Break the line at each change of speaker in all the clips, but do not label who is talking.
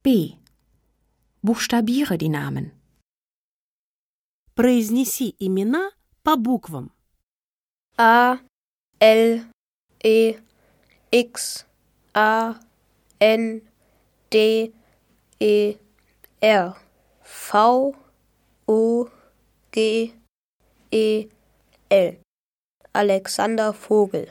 B. Buchstabiere die Namen.
Произнеси имена по буквам.
A, L, E, X, A, N, D, E, R, V, O, G, E, L. Alexander Vogel.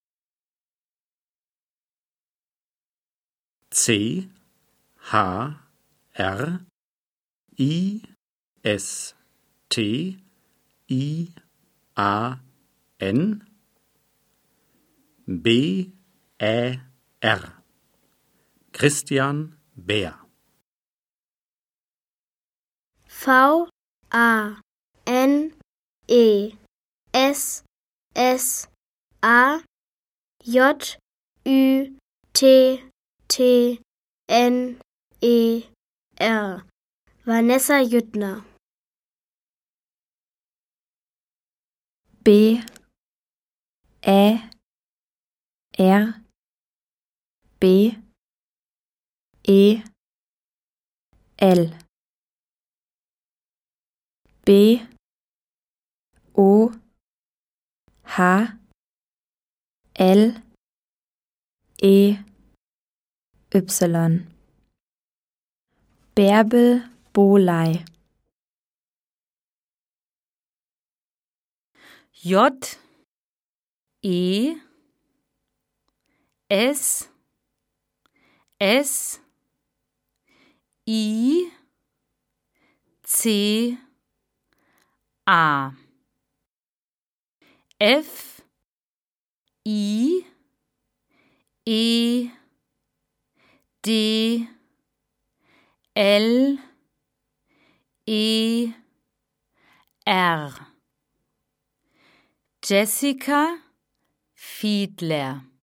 C, H, R, I, S, T, I, A, N, B, Ä, R. Christian Bär.
V, A, N, E, S, S, A, J, Ü, T, T, N, E, R. Vanessa Jüttner.
B. Ä, R, B, E, L. B, O, H, L, E, Y. Bärbel Bohley.
J, E, S, S, I, C, A, F, I, E, D, L, E, R. Jessica Fiedler.